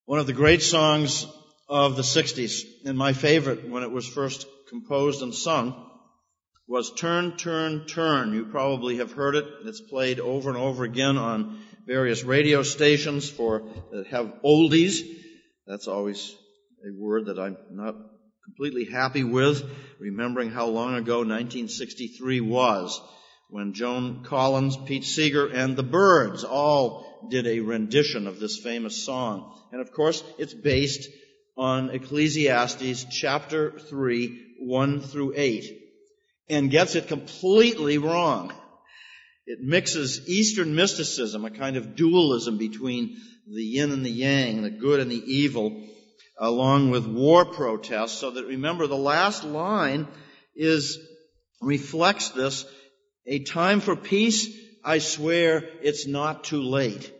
One of the great songs of the 60s, and my favorite when it was first composed and sung, was Turn, Turn, Turn. You probably have heard it. It's played over and over again on various radio stations that have oldies. That's always a word that I'm not completely happy with, remembering how long ago 1963 was, when Joan Collins, Pete Seeger, and the Byrds all did a rendition of this famous song. And of course, it's based on Ecclesiastes chapter 3, 1 through 8, and gets it completely wrong. It mixes Eastern mysticism, a kind of dualism between the yin and the yang, the good and the evil, along with war protests, so that, remember, the last line reflects this: a time for peace, I swear it's not too late.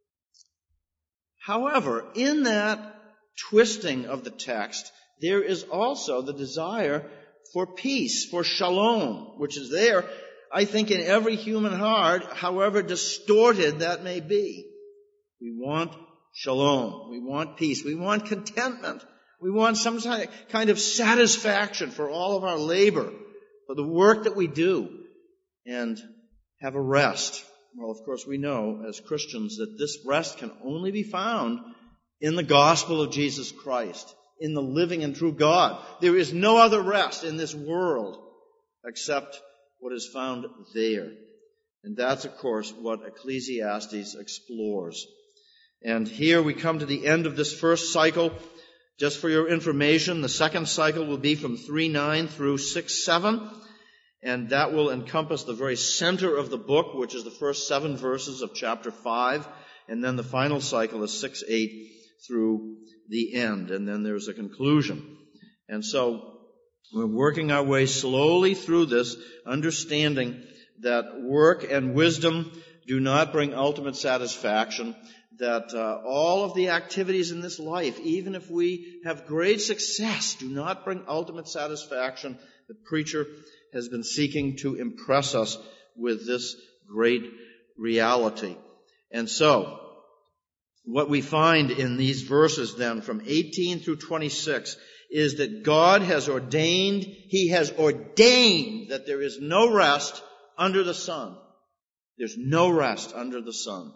However, in that twisting of the text, there is also the desire for peace, for shalom, which is there, I think, in every human heart, however distorted that may be. We want shalom. We want peace. We want contentment. We want some kind of satisfaction for all of our labor, for the work that we do, and have a rest. Well, of course, we know as Christians that this rest can only be found in the gospel of Jesus Christ, in the living and true God. There is no other rest in this world except what is found there. And that's, of course, what Ecclesiastes explores. And here we come to the end of this first cycle. Just for your information, the second cycle will be from 3:9 through 6:7. And that will encompass the very center of the book, which is the first 7 verses of chapter 5. And then the final cycle is 6:8 through the end. And then there's a conclusion. And so we're working our way slowly through this, understanding that work and wisdom do not bring ultimate satisfaction, that all of the activities in this life, even if we have great success, do not bring ultimate satisfaction. The preacher has been seeking to impress us with this great reality. And so, what we find in these verses then, from 18 through 26, is that God has ordained, He has ordained that there is no rest under the sun. There's no rest under the sun.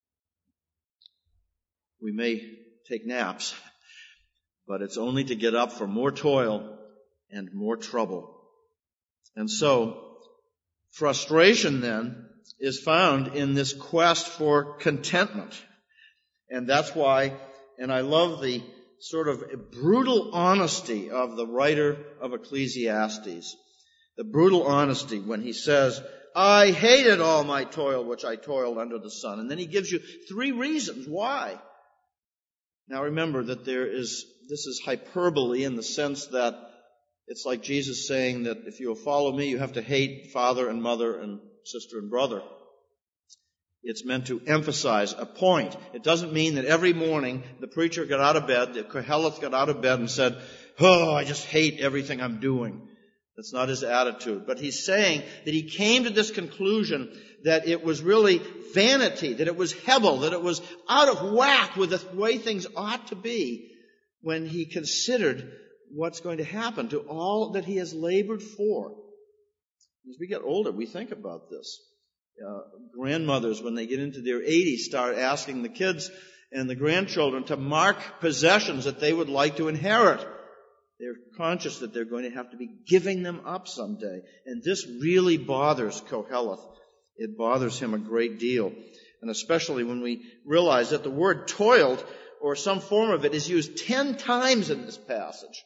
We may take naps, but it's only to get up for more toil and more trouble. And so, frustration then is found in this quest for contentment. And that's why, and I love the sort of brutal honesty of the writer of Ecclesiastes. The brutal honesty when he says, I hated all my toil which I toiled under the sun. And then he gives you 3 reasons why. Now remember that this is hyperbole in the sense that it's like Jesus saying that if you'll follow me, you have to hate father and mother and sister and brother. It's meant to emphasize a point. It doesn't mean that every morning the preacher got out of bed, the Koheleth got out of bed and said, oh, I just hate everything I'm doing. That's not his attitude. But he's saying that he came to this conclusion that it was really vanity, that it was hebel, that it was out of whack with the way things ought to be when he considered what's going to happen to all that he has labored for. As we get older, we think about this. Grandmothers, when they get into their 80s, start asking the kids and the grandchildren to mark possessions that they would like to inherit. They're conscious that they're going to have to be giving them up someday. And this really bothers Koheleth. It bothers him a great deal. And especially when we realize that the word toiled, or some form of it, is used 10 times in this passage.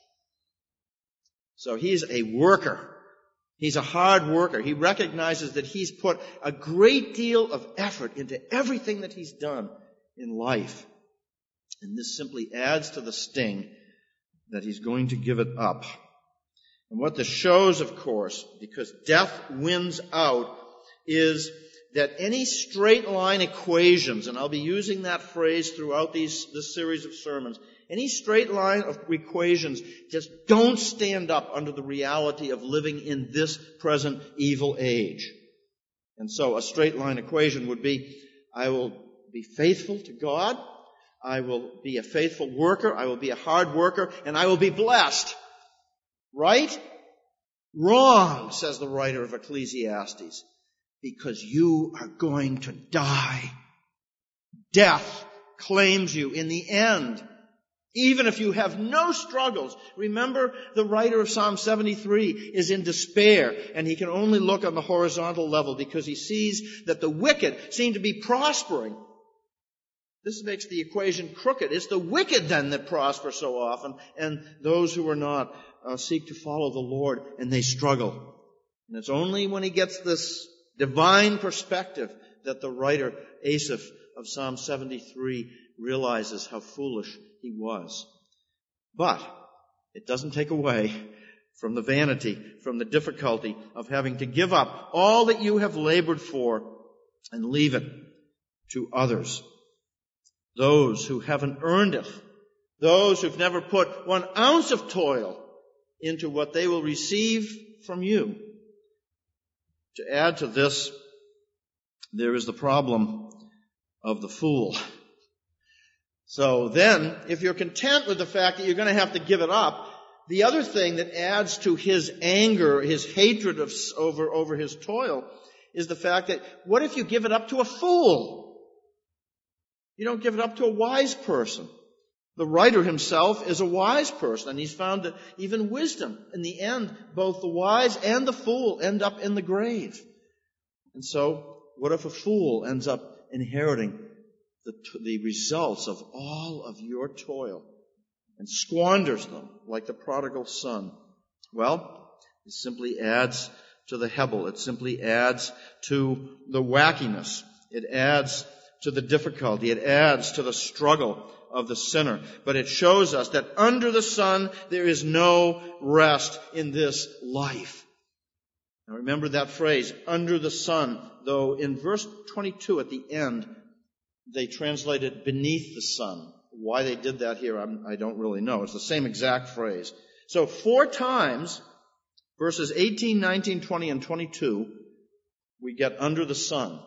So he's a worker. He's a hard worker. He recognizes that he's put a great deal of effort into everything that he's done in life. And this simply adds to the sting that he's going to give it up. And what this shows, of course, because death wins out, is that any straight line equations, and I'll be using that phrase throughout this series of sermons, any straight line of equations just don't stand up under the reality of living in this present evil age. And so a straight line equation would be, I will be faithful to God, I will be a faithful worker, I will be a hard worker, and I will be blessed. Right? Wrong, says the writer of Ecclesiastes, because you are going to die. Death claims you in the end, even if you have no struggles. Remember, the writer of Psalm 73 is in despair, and he can only look on the horizontal level because he sees that the wicked seem to be prospering. This makes the equation crooked. It's the wicked then that prosper so often, and those who are not seek to follow the Lord, and they struggle. And it's only when he gets this divine perspective that the writer, Asaph, of Psalm 73 realizes how foolish he was. But it doesn't take away from the vanity, from the difficulty of having to give up all that you have labored for and leave it to others. Those who haven't earned it, those who've never put 1 ounce of toil into what they will receive from you. To add to this, there is the problem of the fool. So then, if you're content with the fact that you're going to have to give it up, the other thing that adds to his anger, his hatred over his toil, is the fact that what if you give it up to a fool? You don't give it up to a wise person. The writer himself is a wise person, and he's found that even wisdom, in the end, both the wise and the fool end up in the grave. And so, what if a fool ends up inheriting the results of all of your toil and squanders them like the prodigal son? Well, it simply adds to the hebel. It simply adds to the wackiness. It adds to the difficulty. It adds to the struggle of the sinner. But it shows us that under the sun there is no rest in this life. Now remember that phrase, under the sun, though in verse 22 at the end, they translated beneath the sun. Why they did that here, I don't really know. It's the same exact phrase. So 4 times, verses 18, 19, 20, and 22, we get under the sun.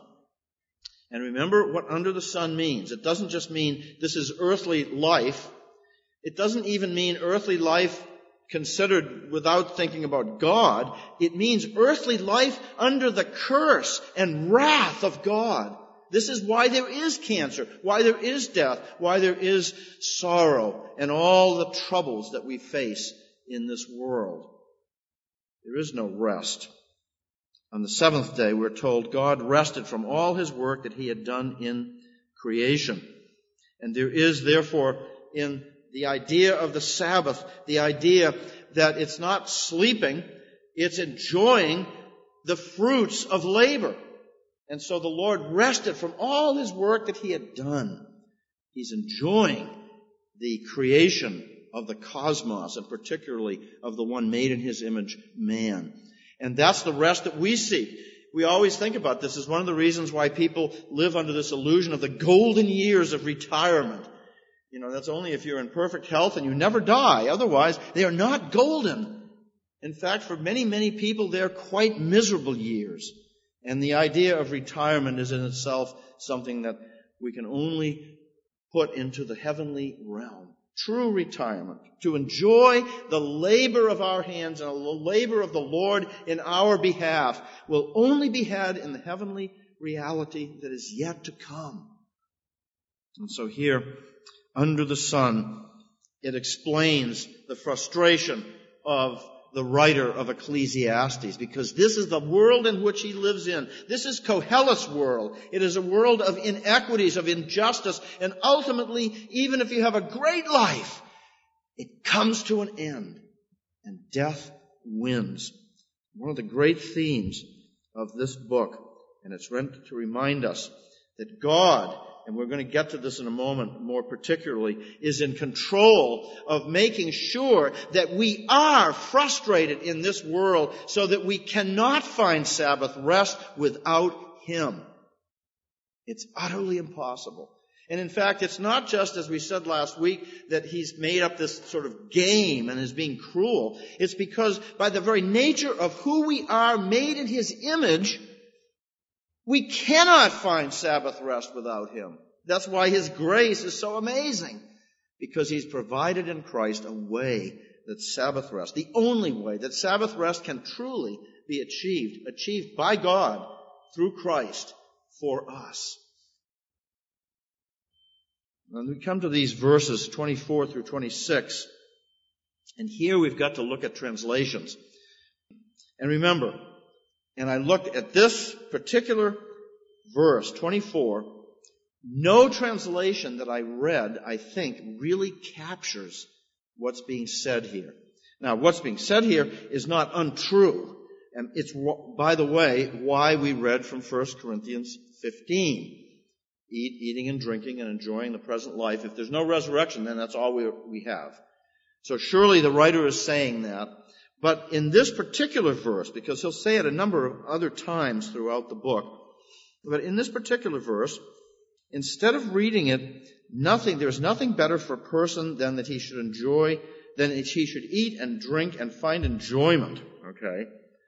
And remember what under the sun means. It doesn't just mean this is earthly life. It doesn't even mean earthly life considered without thinking about God. It means earthly life under the curse and wrath of God. This is why there is cancer, why there is death, why there is sorrow, and all the troubles that we face in this world. There is no rest. On the 7th day, we're told God rested from all his work that he had done in creation. And there is, therefore, in the idea of the Sabbath, the idea that it's not sleeping, it's enjoying the fruits of labor. And so the Lord rested from all his work that he had done. He's enjoying the creation of the cosmos, and particularly of the one made in his image, man. And that's the rest that we seek. We always think about this as one of the reasons why people live under this illusion of the golden years of retirement. You know, that's only if you're in perfect health and you never die. Otherwise, they are not golden. In fact, for many, many people, they're quite miserable years. And the idea of retirement is in itself something that we can only put into the heavenly realm. True retirement, to enjoy the labor of our hands and the labor of the Lord in our behalf, will only be had in the heavenly reality that is yet to come. And so here, under the sun, it explains the frustration of the writer of Ecclesiastes, because this is the world in which he lives in. This is Koheleth's world. It is a world of inequities, of injustice, and ultimately, even if you have a great life, it comes to an end, and death wins. One of the great themes of this book, and it's meant to remind us that God, and we're going to get to this in a moment more particularly, is in control of making sure that we are frustrated in this world so that we cannot find Sabbath rest without him. It's utterly impossible. And in fact, it's not just, as we said last week, that he's made up this sort of game and is being cruel. It's because by the very nature of who we are, made in his image, we cannot find Sabbath rest without him. That's why His grace is so amazing. Because He's provided in Christ a way that Sabbath rest, the only way that Sabbath rest can truly be achieved by God through Christ for us. And we come to these verses 24 through 26, and here we've got to look at translations. And remember, and I looked at this particular verse, 24, no translation that I read, I think, really captures what's being said here. Now, what's being said here is not untrue. And it's, by the way, why we read from 1 Corinthians 15. Eating and drinking and enjoying the present life. If there's no resurrection, then that's all we have. So surely the writer is saying that. But in this particular verse, because he'll say it a number of other times throughout the book, but in this particular verse, instead of reading it, there's nothing better for a person than that he should eat and drink and find enjoyment. Okay?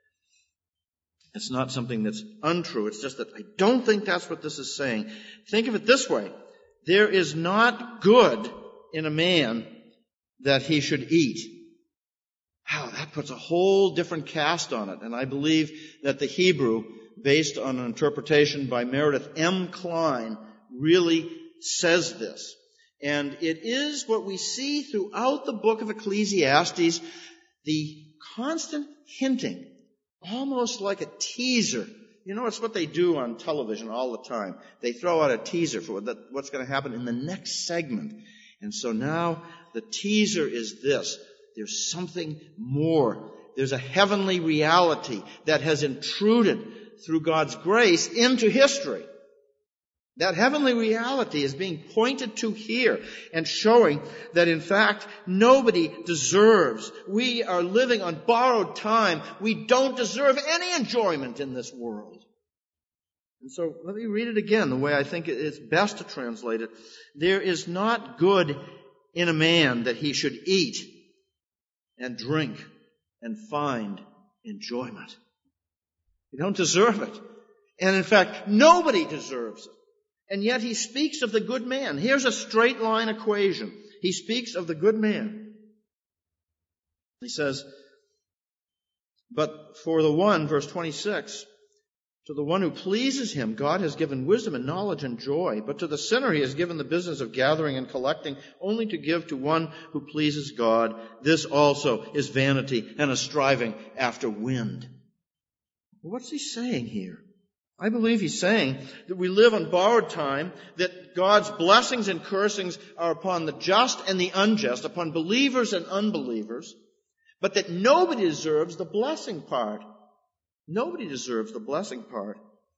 It's not something that's untrue. It's just that I don't think that's what this is saying. Think of it this way. There is not good in a man that he should eat. Wow, that puts a whole different cast on it. And I believe that the Hebrew, based on an interpretation by Meredith M. Klein, really says this. And it is what we see throughout the book of Ecclesiastes, the constant hinting, almost like a teaser. You know, it's what they do on television all the time. They throw out a teaser for what's going to happen in the next segment. And so now the teaser is this. There's something more. There's a heavenly reality that has intruded through God's grace into history. That heavenly reality is being pointed to here and showing that, in fact, nobody deserves. We are living on borrowed time. We don't deserve any enjoyment in this world. And so let me read it again the way I think it's best to translate it. There is not good in a man that he should eat and drink and find enjoyment. You don't deserve it. And in fact, nobody deserves it. And yet he speaks of the good man. Here's a straight line equation. He speaks of the good man. He says, but for the one, verse 26, to the one who pleases him, God has given wisdom and knowledge and joy. But to the sinner he has given the business of gathering and collecting, only to give to one who pleases God. This also is vanity and a striving after wind. What's he saying here? I believe he's saying that we live on borrowed time, that God's blessings and cursings are upon the just and the unjust, upon believers and unbelievers, but that nobody deserves the blessing part. Nobody deserves the blessing part.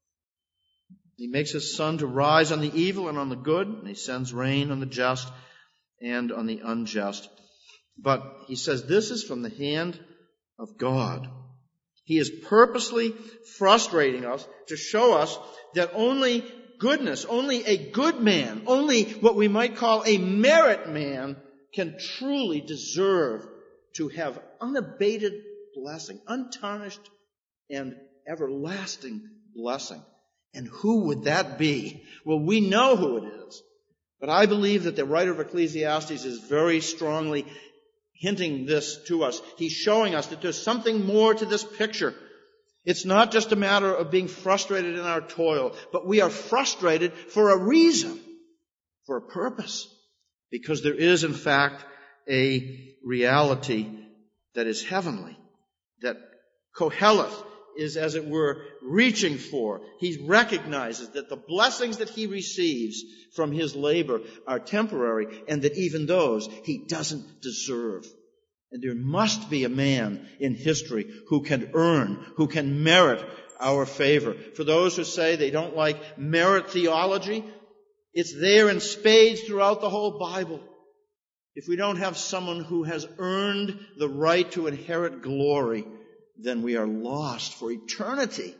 He makes his sun to rise on the evil and on the good, and he sends rain on the just and on the unjust. But he says this is from the hand of God. He is purposely frustrating us to show us that only goodness, only a good man, only what we might call a merit man can truly deserve to have unabated blessing, untarnished and everlasting blessing. And who would that be? Well, we know who it is. But I believe that the writer of Ecclesiastes is very strongly hinting this to us. He's showing us that there's something more to this picture. It's not just a matter of being frustrated in our toil, but we are frustrated for a reason, for a purpose, because there is, in fact, a reality that is heavenly, that Koheleth is, as it were, reaching for. He recognizes that the blessings that he receives from his labor are temporary, and that even those he doesn't deserve. And there must be a man in history who can earn, who can merit our favor. For those who say they don't like merit theology, it's there in spades throughout the whole Bible. If we don't have someone who has earned the right to inherit glory, then we are lost for eternity.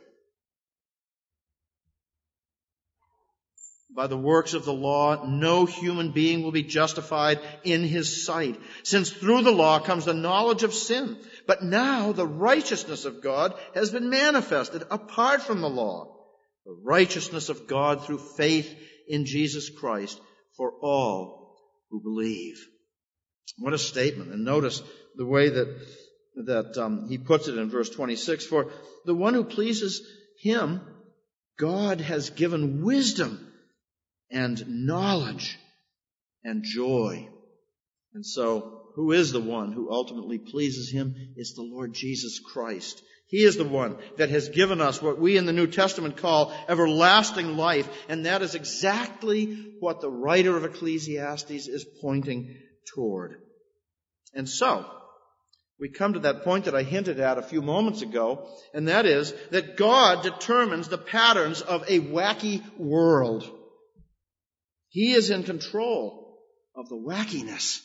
By the works of the law, no human being will be justified in his sight, since through the law comes the knowledge of sin. But now the righteousness of God has been manifested apart from the law. The righteousness of God through faith in Jesus Christ for all who believe. What a statement. And notice the way that he puts it in verse 26. For the one who pleases him, God has given wisdom and knowledge and joy. And so, who is the one who ultimately pleases him? It's the Lord Jesus Christ. He is the one that has given us what we in the New Testament call everlasting life. And that is exactly what the writer of Ecclesiastes is pointing toward. And so, we come to that point that I hinted at a few moments ago, and that is that God determines the patterns of a wacky world. He is in control of the wackiness.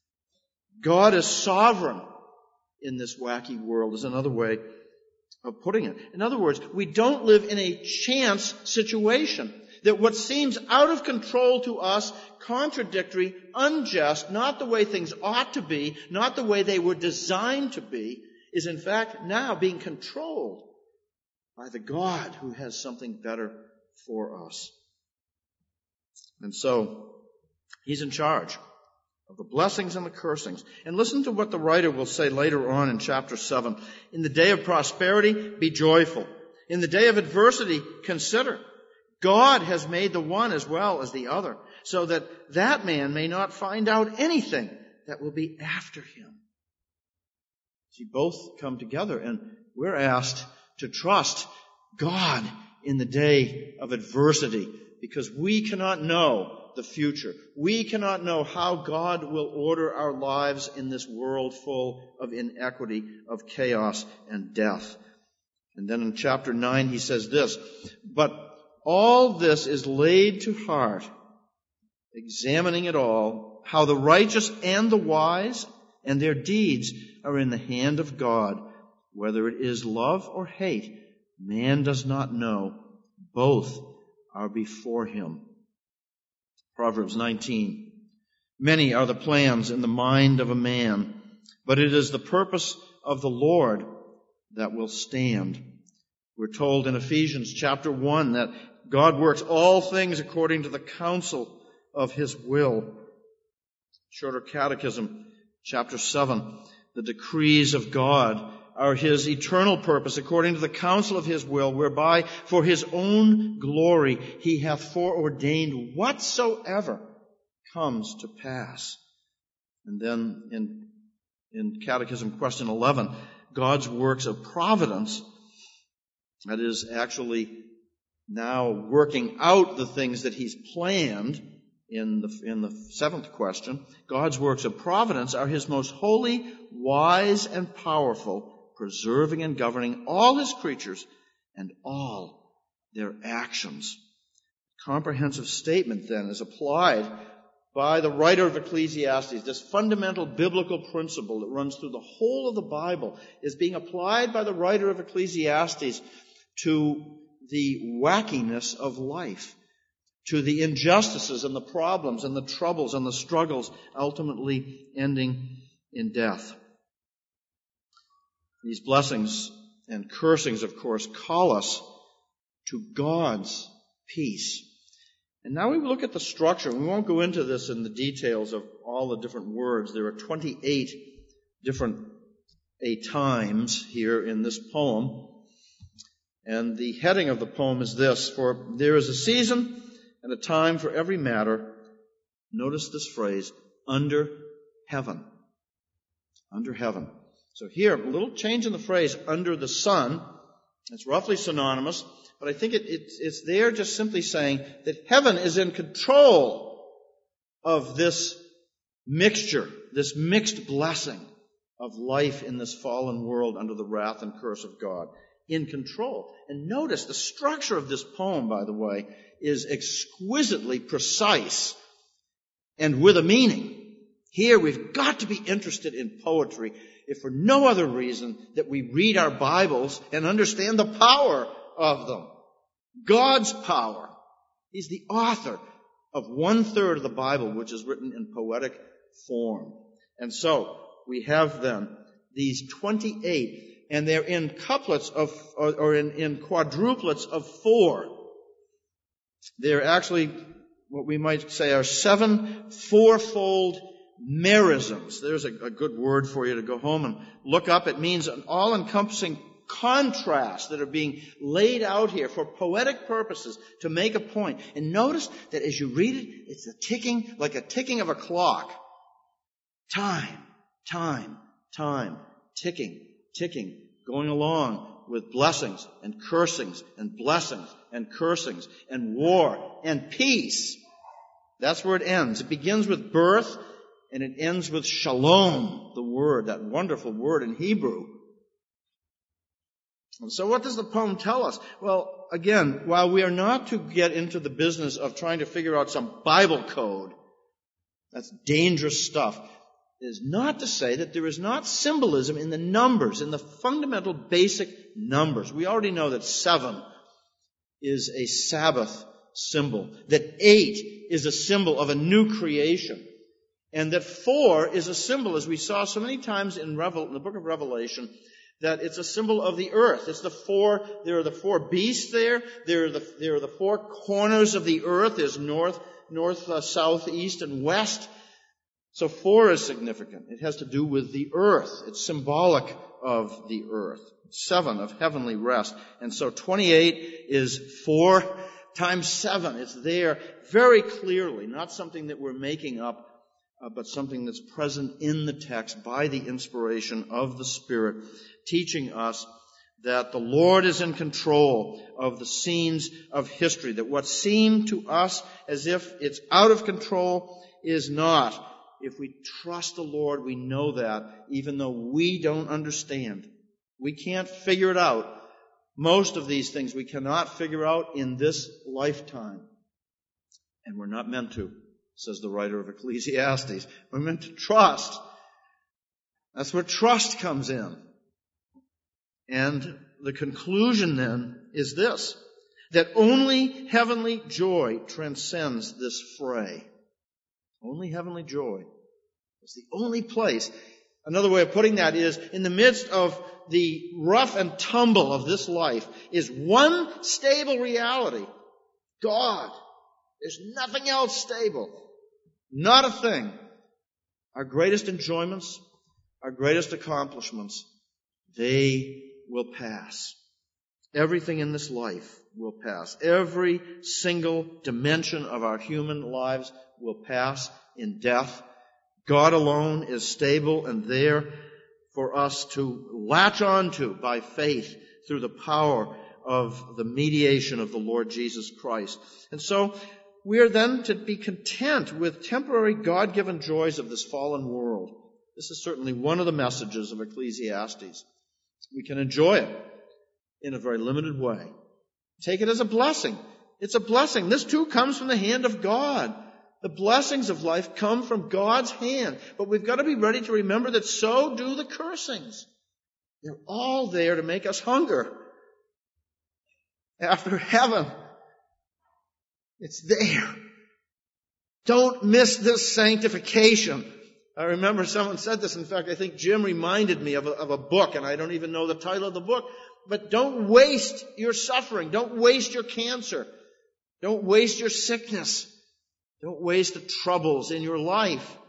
God is sovereign in this wacky world, is another way of putting it. In other words, we don't live in a chance situation. That what seems out of control to us, contradictory, unjust, not the way things ought to be, not the way they were designed to be, is in fact now being controlled by the God who has something better for us. And so, He's in charge of the blessings and the cursings. And listen to what the writer will say later on in chapter 7. In the day of prosperity, be joyful. In the day of adversity, consider. God has made the one as well as the other, so that that man may not find out anything that will be after him. See, both come together, and we're asked to trust God in the day of adversity, because we cannot know the future. We cannot know how God will order our lives in this world full of inequity, of chaos and death. And then in chapter 9 he says this, but all this is laid to heart, examining it all, how the righteous and the wise and their deeds are in the hand of God. Whether it is love or hate, man does not know. Both are before him. Proverbs 19. Many are the plans in the mind of a man, but it is the purpose of the Lord that will stand. We're told in Ephesians chapter 1 that God works all things according to the counsel of His will. Shorter Catechism, chapter 7. The decrees of God are His eternal purpose according to the counsel of His will, whereby for His own glory He hath foreordained whatsoever comes to pass. And then in Catechism question 11, God's works of providence, that is actually now working out the things that He's planned in the seventh question. God's works of providence are His most holy, wise, and powerful, preserving and governing all His creatures and all their actions. Comprehensive statement then is applied by the writer of Ecclesiastes. This fundamental biblical principle that runs through the whole of the Bible is being applied by the writer of Ecclesiastes to the wackiness of life, to the injustices and the problems and the troubles and the struggles ultimately ending in death. These blessings and cursings, of course, call us to God's peace. And now we look at the structure. We won't go into this in the details of all the different words. There are 28 different times here in this poem. And the heading of the poem is this: for there is a season and a time for every matter. Notice this phrase, under heaven. Under heaven. So here, a little change in the phrase, under the sun. It's roughly synonymous, but I think it's there just simply saying that heaven is in control of this mixture, this mixed blessing of life in this fallen world under the wrath and curse of God. In control. And notice the structure of this poem, by the way, is exquisitely precise and with a meaning. Here we've got to be interested in poetry, if for no other reason that we read our Bibles and understand the power of them. God's power. He's the author of 1/3 of the Bible, which is written in poetic form. And so we have then these 28, and they're in couplets of, or in quadruplets of 4. They're actually what we might say are 7 fourfold merisms. There's a good word for you to go home and look up. It means an all-encompassing contrast that are being laid out here for poetic purposes to make a point. And notice that as you read it, it's a ticking, like a ticking of a clock. Time, ticking, going along with blessings and cursings and blessings and cursings and war and peace. That's where it ends. It begins with birth and it ends with shalom, the word, that wonderful word in Hebrew. And so what does the poem tell us? Well, again, while we are not to get into the business of trying to figure out some Bible code, that's dangerous stuff, it is not to say that there is not symbolism in the numbers, in the fundamental basic numbers. We already know that 7 is a Sabbath symbol, that 8 is a symbol of a new creation, and that 4 is a symbol, as we saw so many times in the book of Revelation, that it's a symbol of the earth. It's there are the 4 beasts there. There are the 4 corners of the earth. There's north, south, east, and west. So 4 is significant. It has to do with the earth. It's symbolic of the earth. 7 of heavenly rest. And so 28 is 4 times 7. It's there very clearly, not something that we're making up, but something that's present in the text by the inspiration of the Spirit, teaching us that the Lord is in control of the scenes of history, that what seemed to us as if it's out of control is not. If we trust the Lord, we know that, even though we don't understand. We can't figure it out. Most of these things we cannot figure out in this lifetime. And we're not meant to, says the writer of Ecclesiastes. We're meant to trust. That's where trust comes in. And the conclusion then is this, that only heavenly joy transcends this fray. Only heavenly joy is the only place. Another way of putting that is, in the midst of the rough and tumble of this life is one stable reality. God. There's nothing else stable. Not a thing. Our greatest enjoyments, our greatest accomplishments, they will pass. Everything in this life will pass. Every single dimension of our human lives will pass in death. God alone is stable and there for us to latch on to by faith through the power of the mediation of the Lord Jesus Christ. And so we are then to be content with temporary God-given joys of this fallen world. This is certainly one of the messages of Ecclesiastes. We can enjoy it in a very limited way. Take it as a blessing. It's a blessing. This too comes from the hand of God. The blessings of life come from God's hand. But we've got to be ready to remember that so do the cursings. They're all there to make us hunger after heaven. It's there. Don't miss this sanctification. I remember someone said this. In fact, I think Jim reminded me of a book, and I don't even know the title of the book. But don't waste your suffering. Don't waste your cancer. Don't waste your sickness. Don't waste the troubles in your life.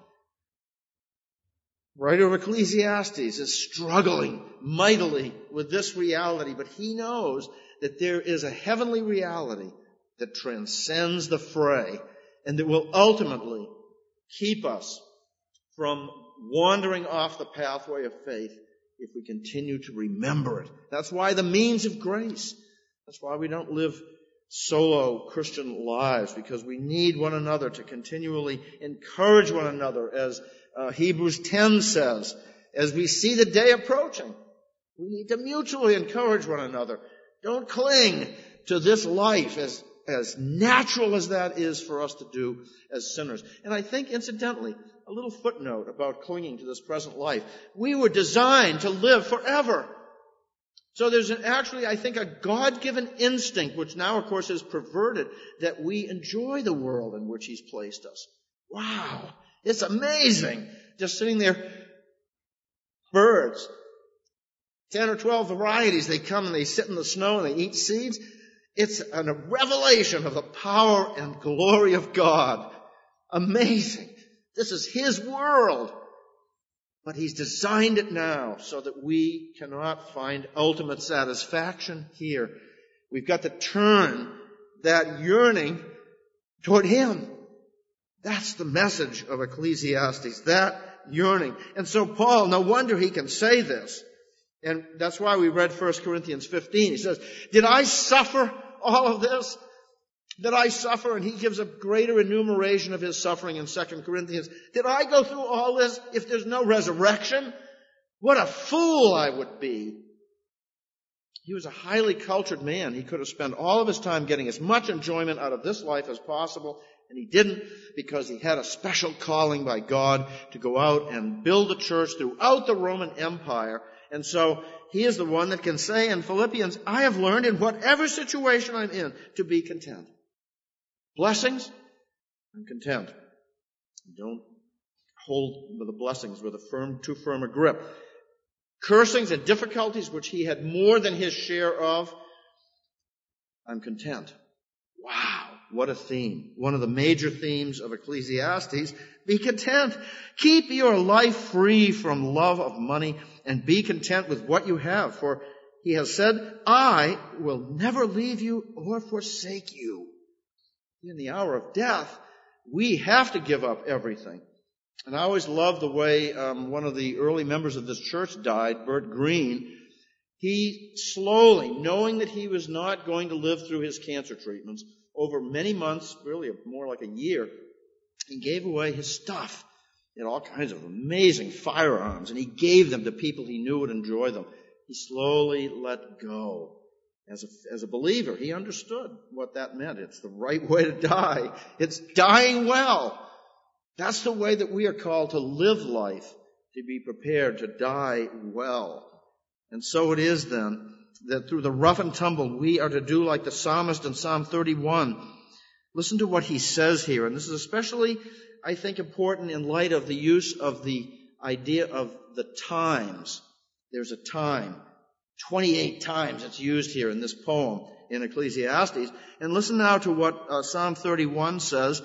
The writer of Ecclesiastes is struggling mightily with this reality, but he knows that there is a heavenly reality that transcends the fray and that will ultimately keep us from wandering off the pathway of faith if we continue to remember it. That's why the means of grace. That's why we don't live solo Christian lives, because we need one another to continually encourage one another, as Hebrews 10 says. As we see the day approaching, we need to mutually encourage one another. Don't cling to this life as natural as that is for us to do as sinners. And I think, incidentally, a little footnote about clinging to this present life. We were designed to live forever. So there's actually, I think, a God-given instinct, which now, of course, is perverted, that we enjoy the world in which He's placed us. Wow! It's amazing. Just sitting there. Birds. 10 or 12 varieties. They come and they sit in the snow and they eat seeds. It's a revelation of the power and glory of God. Amazing. This is His world. But He's designed it now so that we cannot find ultimate satisfaction here. We've got to turn that yearning toward Him. That's the message of Ecclesiastes, that yearning. And so Paul, no wonder he can say this. And that's why we read 1 Corinthians 15. He says, did I suffer all of this? Did I suffer? And he gives a greater enumeration of his suffering in 2 Corinthians. Did I go through all this if there's no resurrection? What a fool I would be. He was a highly cultured man. He could have spent all of his time getting as much enjoyment out of this life as possible. And he didn't, because he had a special calling by God to go out and build a church throughout the Roman Empire. And so he is the one that can say in Philippians, I have learned in whatever situation I'm in to be content. Blessings, I'm content. Don't hold the blessings with too firm a grip. Cursings and difficulties, which he had more than his share of, I'm content. Wow, what a theme. One of the major themes of Ecclesiastes, be content. Keep your life free from love of money and be content with what you have. For he has said, I will never leave you or forsake you. In the hour of death, we have to give up everything. And I always loved the way one of the early members of this church died, Bert Green. He slowly, knowing that he was not going to live through his cancer treatments, over many months, really more like a year, he gave away his stuff. He had all kinds of amazing firearms, and he gave them to people he knew would enjoy them. He slowly let go. As a believer, he understood what that meant. It's the right way to die. It's dying well. That's the way that we are called to live life, to be prepared to die well. And so it is then that through the rough and tumble, we are to do like the psalmist in Psalm 31. Listen to what he says here. And this is especially, I think, important in light of the use of the idea of the times. There's a time. 28 times it's used here in this poem in Ecclesiastes. And listen now to what Psalm 31 says.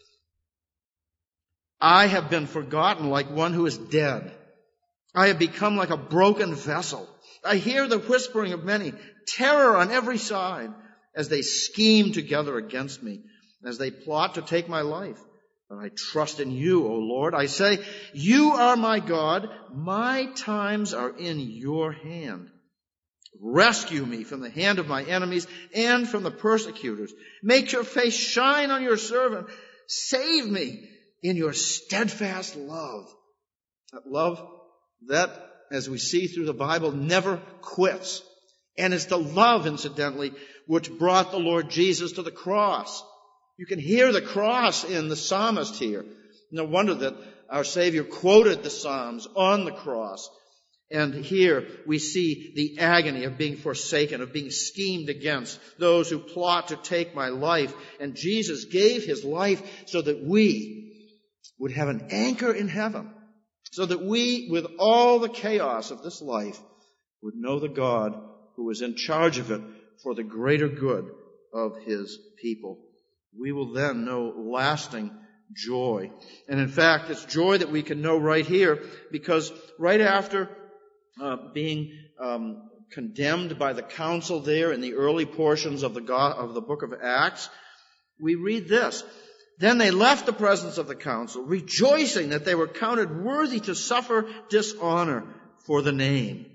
I have been forgotten like one who is dead. I have become like a broken vessel. I hear the whispering of many, terror on every side, as they scheme together against me, as they plot to take my life. But I trust in you, O Lord. I say, you are my God. My times are in your hand. Rescue me from the hand of my enemies and from the persecutors. Make your face shine on your servant. Save me in your steadfast love. That love that, as we see through the Bible, never quits. And it's the love, incidentally, which brought the Lord Jesus to the cross. You can hear the cross in the psalmist here. No wonder that our Savior quoted the Psalms on the cross. And here we see the agony of being forsaken, of being schemed against, those who plot to take my life. And Jesus gave his life so that we would have an anchor in heaven, so that we, with all the chaos of this life, would know the God who is in charge of it for the greater good of his people. We will then know lasting joy. And in fact, it's joy that we can know right here, because right after being condemned by the council there in the early portions of the book of Acts, we read this. Then they left the presence of the council, rejoicing that they were counted worthy to suffer dishonor for the name.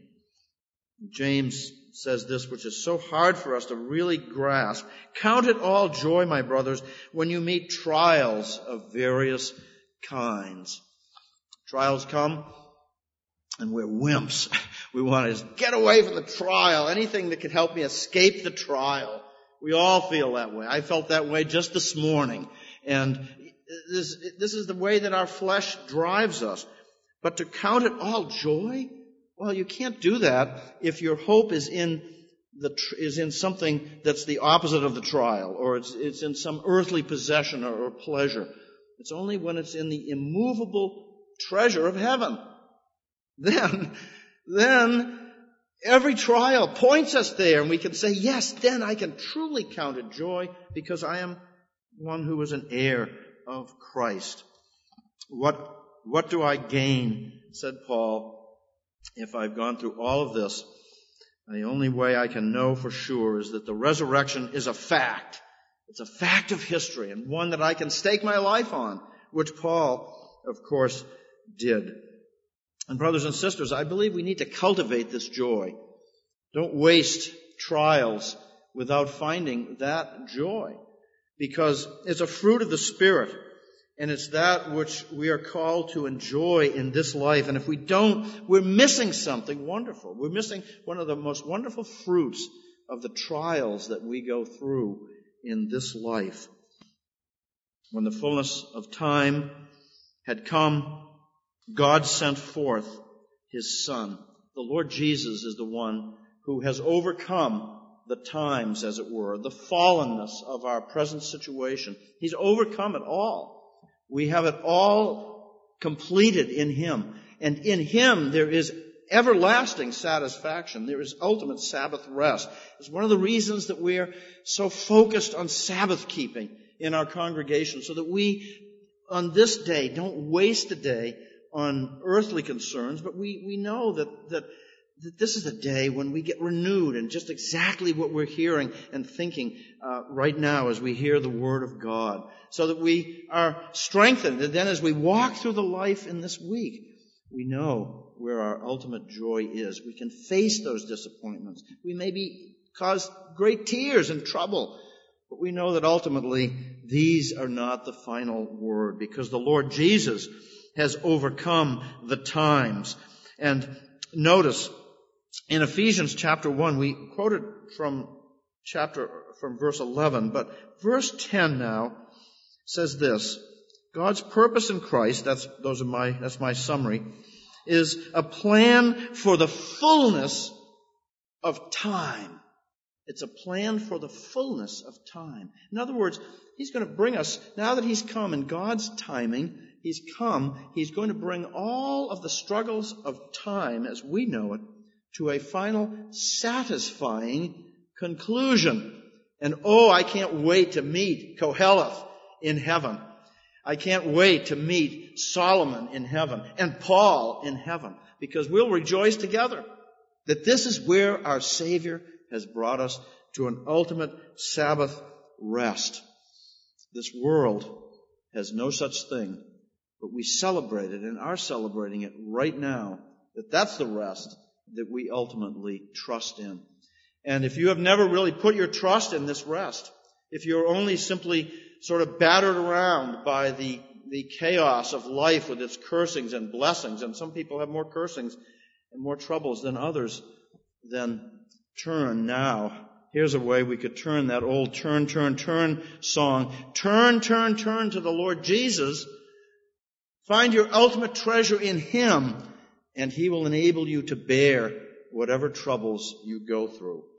James says this, which is so hard for us to really grasp. Count it all joy, my brothers, when you meet trials of various kinds. Trials come, and we're wimps. We want to just get away from the trial. Anything that can help me escape the trial. We all feel that way. I felt that way just this morning. And this is the way that our flesh drives us. But to count it all joy? Well, you can't do that if your hope is in something that's the opposite of the trial, or it's in some earthly possession or pleasure. It's only when it's in the immovable treasure of heaven. Then Every trial points us there, and we can say, yes, then I can truly count it joy because I am one who is an heir of Christ. What do I gain, said Paul, if I've gone through all of this? The only way I can know for sure is that the resurrection is a fact. It's a fact of history and one that I can stake my life on, which Paul, of course, did. And brothers and sisters, I believe we need to cultivate this joy. Don't waste trials without finding that joy, because it's a fruit of the Spirit, and it's that which we are called to enjoy in this life. And if we don't, we're missing something wonderful. We're missing one of the most wonderful fruits of the trials that we go through in this life. When the fullness of time had come, God sent forth His Son. The Lord Jesus is the one who has overcome the times, as it were, the fallenness of our present situation. He's overcome it all. We have it all completed in Him. And in Him there is everlasting satisfaction. There is ultimate Sabbath rest. It's one of the reasons that we are so focused on Sabbath keeping in our congregation, so that we, on this day, don't waste a day on earthly concerns, but we know that this is a day when we get renewed in just exactly what we're hearing and thinking right now as we hear the Word of God, so that we are strengthened. And then as we walk through the life in this week, we know where our ultimate joy is. We can face those disappointments. We maybe cause great tears and trouble, but we know that ultimately these are not the final word, because the Lord Jesus has overcome the times. And notice, in Ephesians chapter 1, we quoted from verse 11, but verse 10 now says this: God's purpose in Christ, that's my summary, is a plan for the fullness of time. It's a plan for the fullness of time. In other words, He's going to bring us, now that He's come in God's timing, He's going to bring all of the struggles of time as we know it to a final satisfying conclusion. And I can't wait to meet Koheleth in heaven. I can't wait to meet Solomon in heaven and Paul in heaven, because we'll rejoice together that this is where our Savior has brought us to an ultimate Sabbath rest. This world has no such thing, but we celebrate it and are celebrating it right now, that's the rest that we ultimately trust in. And if you have never really put your trust in this rest, if you're only simply sort of battered around by the chaos of life with its cursings and blessings, and some people have more cursings and more troubles than others, then turn now. Here's a way we could turn that old turn song. Turn to the Lord Jesus. Find your ultimate treasure in Him, and He will enable you to bear whatever troubles you go through.